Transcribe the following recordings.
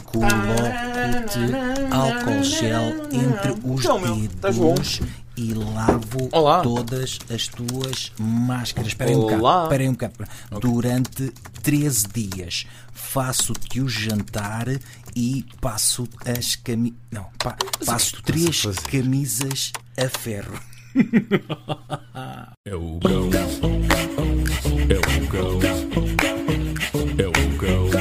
Coloco-te álcool gel entre os dedos e lavo todas as tuas máscaras. Espera aí um bocado. Durante 13 dias. Faço-te o jantar e passo as camisas... Não, passo 3 camisas a ferro. É o cão. É o cão. É o cão.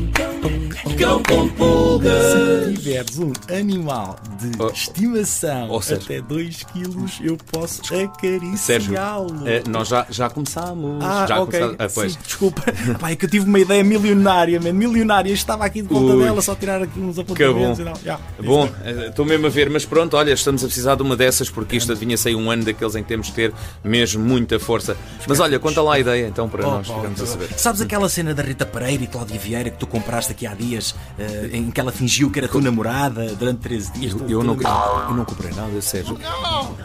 Cão com pulgas. Se tiveres um animal de estimação até 2 quilos, eu posso acariciá-lo. Nós já começámos. Ok. Sim, desculpa. É que eu tive uma ideia milionária, man. Milionária. Estava aqui de volta dela, só tirar aqui uns apontamentos. Bom, estou mesmo a ver, mas pronto, olha, estamos a precisar de uma dessas porque isto adivinha-se aí um ano daqueles em que temos de ter mesmo muita força. Mas olha, conta lá a ideia então para nós ficarmos a saber. Sabes aquela cena da Rita Pereira e Cláudia Vieira que tu compraste aqui há dias, em que ela fingiu que era tua namorada durante 13 dias? Eu não comprei nada, Sérgio. Não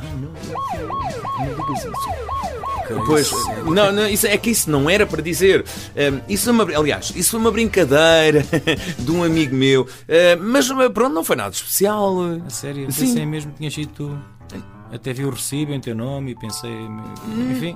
digas isso. Pois, não, isso não era para dizer. Isso foi uma brincadeira de um amigo meu. Mas pronto, não foi nada especial. A sério? Pensei mesmo que tinhas sido tu. Até vi o recibo em teu nome e pensei... Enfim...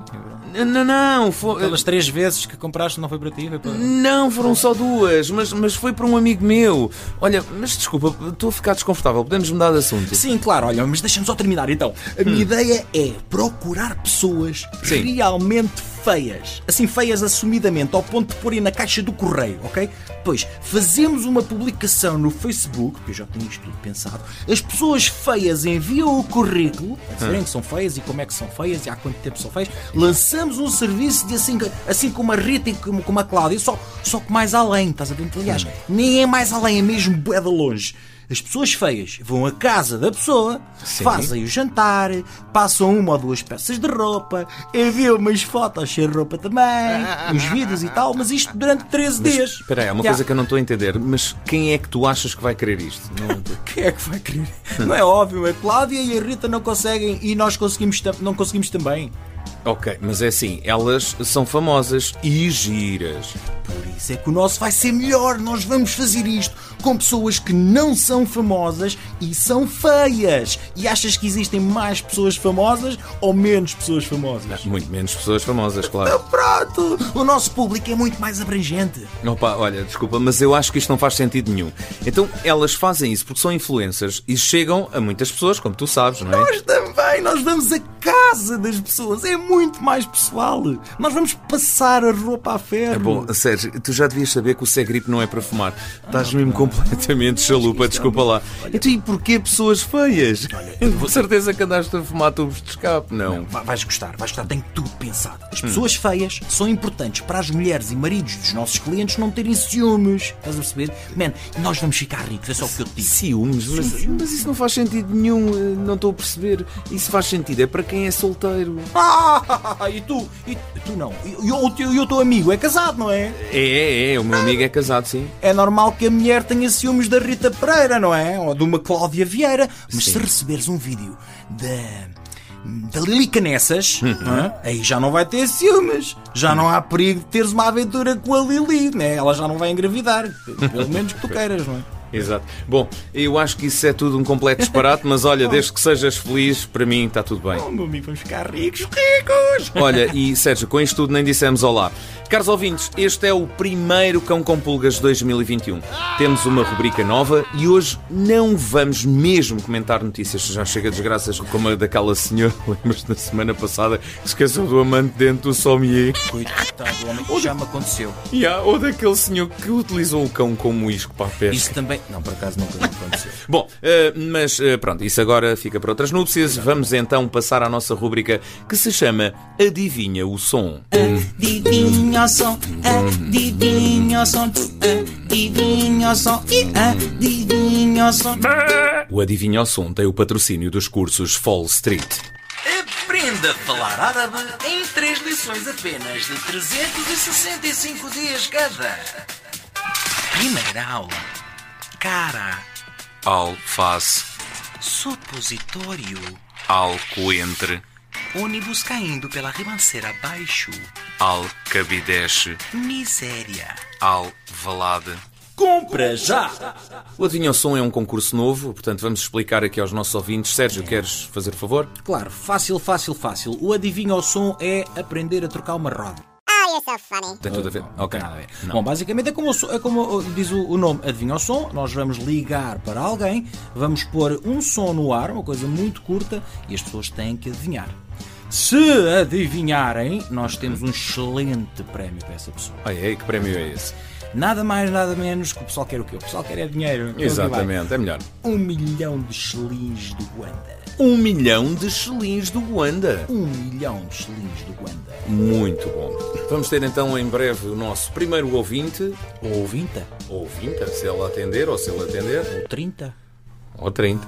Não, foi... Pelas 3 vezes que compraste não foi para ti? Não, foram só 2, mas foi para um amigo meu. Olha, mas desculpa, estou a ficar desconfortável. Podemos mudar de assunto? Sim, claro, olha, mas deixa-me só terminar então. A minha ideia é procurar pessoas realmente feias. Assim, feias assumidamente, ao ponto de porem na caixa do correio, ok? Depois, fazemos uma publicação no Facebook, porque eu já tinha isto tudo pensado. As pessoas feias enviam o currículo, a dizerem que são feias e como é que são feias e há quanto tempo são feias. Lançamos um serviço de assim como a Rita e como a Cláudia, só que mais além, estás a ver? Aliás, nem é mais além, é mesmo bué de longe. As pessoas feias vão à casa da pessoa, fazem o jantar, passam 1 ou 2 peças de roupa, enviam umas fotos sem roupa também, uns vídeos e tal, mas isto durante 13 dias. Espera aí, há uma coisa que eu não estou a entender, mas quem é que tu achas que vai querer isto? Quem é que vai querer? Não é óbvio, a Cláudia e a Rita não conseguem e nós não conseguimos também. Ok, mas é assim, elas são famosas e giras. Por isso é que o nosso vai ser melhor. Nós vamos fazer isto com pessoas que não são famosas e são feias. E achas que existem mais pessoas famosas ou menos pessoas famosas? Muito menos pessoas famosas, claro. Pronto! O nosso público é muito mais abrangente. Opa, olha, desculpa, mas eu acho que isto não faz sentido nenhum. Então, elas fazem isso porque são influencers e chegam a muitas pessoas, como tu sabes, não é? Nós também! Nós vamos à casa das pessoas. É muito mais pessoal. Nós vamos passar a roupa a ferro. Bom, Sérgio, tu já devias saber que o Segripe não é para fumar. Estás mesmo completamente chalupa, desculpa lá. Então, e porquê pessoas feias? Com certeza que andaste a fumar tubos de escape, não? Vais gostar, tenho tudo pensado. As pessoas feias são importantes para as mulheres e maridos dos nossos clientes não terem ciúmes. Estás a perceber? Man, nós vamos ficar ricos, é só o que eu te digo. Ciúmes? Mas isso não faz sentido nenhum, não estou a perceber. Isso faz sentido, é para quem é solteiro. E tu não. E o teu amigo é casado, não é? É, o meu amigo é casado, sim. É normal que a mulher tenha ciúmes da Rita Pereira, não é? Ou de uma Cláudia Vieira. Mas se receberes um vídeo da Lili Canessas, aí já não vai ter ciúmes. Já não há perigo de teres uma aventura com a Lili, né? Ela já não vai engravidar. Pelo menos que tu queiras, não é? Exato. Bom, eu acho que isso é tudo um completo disparate, mas olha, desde que sejas feliz, para mim está tudo bem. Meu amigo, vamos ficar ricos! Olha, e Sérgio, com isto tudo nem dissemos olá. Caros ouvintes, este é o primeiro Cão com Pulgas de 2021. Temos uma rubrica nova e hoje não vamos mesmo comentar notícias. Já chega desgraças como a daquela senhora, lembras-te da semana passada, que se esqueceu do amante dentro do sommelier. Coitado, homem, já me aconteceu. Ou daquele senhor que utilizou o cão como isco para a pesca. Isso também... Não, por acaso nunca me aconteceu. Bom, mas pronto, isso agora fica para outras núpcias. Vamos então passar à nossa rubrica que se chama Adivinha o Som. Adivinha o som, adivinha o som, adivinha o som, adivinha o som. O Adivinha o Som tem o patrocínio dos cursos Fall Street. Aprenda a falar árabe em 3 lições apenas de 365 dias cada. Primeira aula. Cara. Alface. Supositório. Alcoentre. Ônibus caindo pela ribanceira abaixo. Alcabideche. Miséria. Alvalade. Compra já! O Adivinha o Som é um concurso novo, portanto vamos explicar aqui aos nossos ouvintes. Sérgio, queres fazer o favor? Claro, fácil. O Adivinha o Som é aprender a trocar uma roda. You're so funny. Tem tudo a ver? Ok. Não. Bom, basicamente é como diz o nome, adivinha o som. Nós vamos ligar para alguém, vamos pôr um som no ar, uma coisa muito curta, e as pessoas têm que adivinhar. Se adivinharem, nós temos um excelente prémio para essa pessoa. Ai, que prémio é esse? Nada mais, nada menos que o pessoal quer o quê? O pessoal quer é dinheiro. Exatamente, é melhor. 1 milhão de shillings do Guanda. 1 milhão de shillings do Guanda. 1 milhão de shillings do Guanda. Muito bom. Vamos ter então em breve o nosso primeiro ouvinte. Ou ouvinta. Ouvinta, se ela atender ou se ele atender. Ou 30. Ou 30.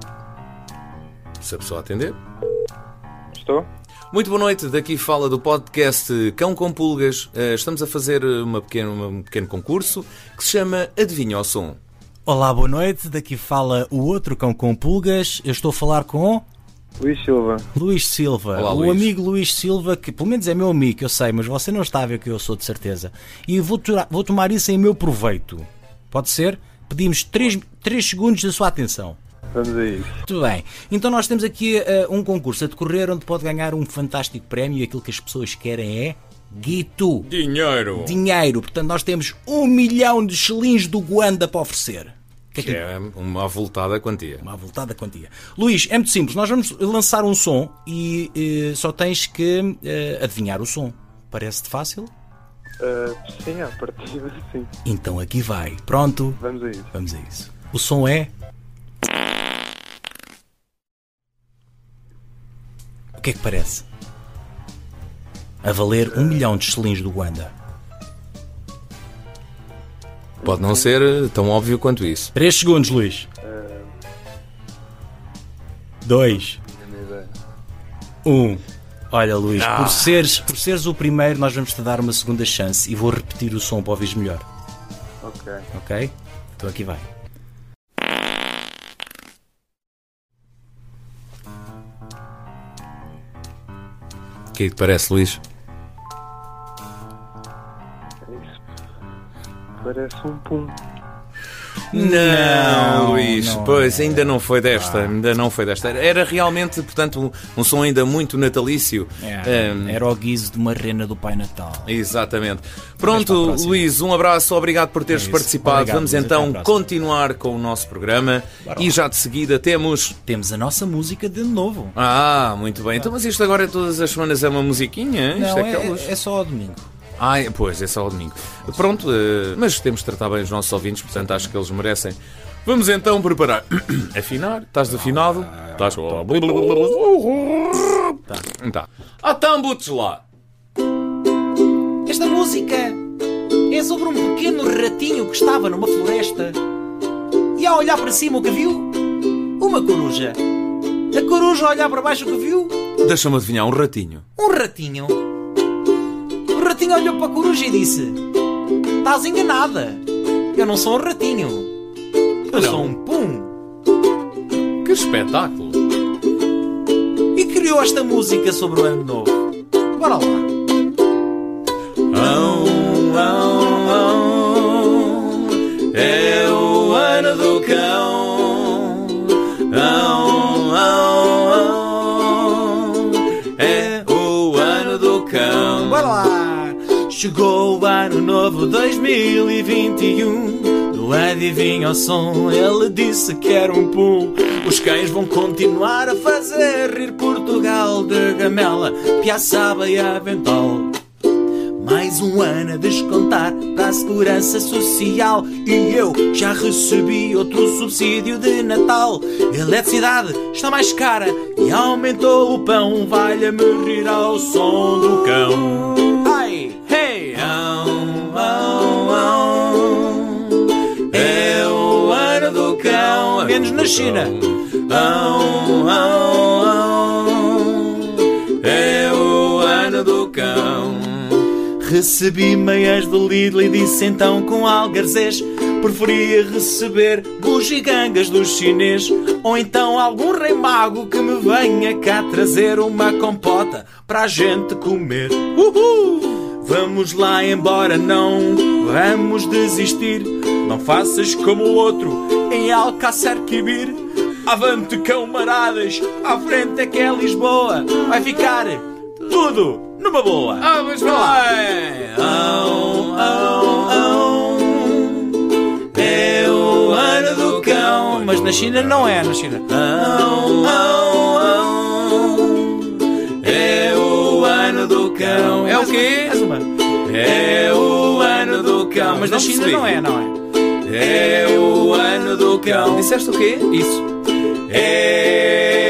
Se a pessoa atender. Estou? Muito boa noite, daqui fala do podcast Cão com Pulgas. Estamos a fazer um pequeno concurso que se chama Adivinha o Som. Olá, boa noite, daqui fala o outro Cão com Pulgas. Eu estou a falar com... Luís Silva. Luís Silva. Olá, o Luís. amigo Luís Silva, que pelo menos é meu amigo, eu sei, mas você não está a ver que eu sou de certeza. E vou tomar isso em meu proveito. Pode ser? Pedimos 3 segundos da sua atenção. Vamos a isso. Muito bem. Então nós temos aqui um concurso a decorrer onde pode ganhar um fantástico prémio e aquilo que as pessoas querem é guito. Dinheiro. Portanto, nós temos 1 milhão de shillings do Guanda para oferecer. Que é uma avultada quantia. Uma avultada quantia. Luís, é muito simples. Nós vamos lançar um som e só tens que adivinhar o som. Parece-te fácil? Sim, à partida sim. Então aqui vai. Pronto? Vamos a isso. Vamos a isso. O som é... O que é que parece? A valer 1 milhão de shillings do Guanda. Pode não ser tão óbvio quanto isso. 3 segundos, Luís. 2. 1. Olha, Luís, por seres o primeiro, nós vamos te dar uma segunda chance e vou repetir o som para ouvires melhor. Ok. Ok? Então aqui vai. O que é que te parece, Luís? Isso. Parece um pum. Não, Luís, não pois ainda não foi desta. Era realmente, portanto, um som ainda muito natalício. Era o guiso de uma rena do Pai Natal. Exatamente. Para a Pronto, próxima. Luís, um abraço, obrigado por teres É isso. participado. Obrigado, Vamos Luís, até à então próxima. continuar com o nosso programa. Bora E lá. já de seguida temos... Temos a nossa música de novo. Muito bem. Então, mas isto agora todas as semanas é uma musiquinha? Isto Não, aquelas- é só ao domingo. Pois, é só ao domingo. Pronto, mas temos de tratar bem os nossos ouvintes, portanto acho que eles merecem. Vamos então preparar. Afinar? Estás afinado? Estás. Tá. Então, butes lá. Esta música é sobre um pequeno ratinho que estava numa floresta e ao olhar para cima o que viu? Uma coruja. A coruja a olhar para baixo o que viu? Deixa-me adivinhar, um ratinho. Um ratinho. O ratinho olhou para a coruja e disse: estás enganada. Eu não sou um ratinho. Eu Não. sou um pum. Que espetáculo. E criou esta música sobre o ano novo. Bora lá. É o ano do cão. É o ano do cão. Bora lá! Chegou o ano novo 2021. Do Adivinha o Som, ele disse que era um pum. Os cães vão continuar a fazer rir Portugal de Gamela, Piaçaba e Avental. Mais um ano a descontar para a Segurança Social e eu já recebi outro subsídio de Natal. Eletricidade está mais cara e aumentou o pão. Valha-me rir ao som do cão. Ai, hey, é o ano do cão. Menos na China. É o ano do cão. Recebi meias do Lidl e disse então com algarzés: preferia receber bugigangas do chinês, ou então algum rei mago que me venha cá trazer uma compota para a gente comer. Uhul! Vamos lá embora, não vamos desistir. Não Não faças como o outro em Alcácer Quibir. Avante, camaradas, à frente é que é Lisboa. Vai ficar tudo numa boa. Mas vai lá. É o ano do cão. Mas na China não é, na China. É o ano do cão. É o quê? É o ano do cão. Mas na Não China percebi. não é, não é? É o ano do cão. Disseste o quê? Isso. É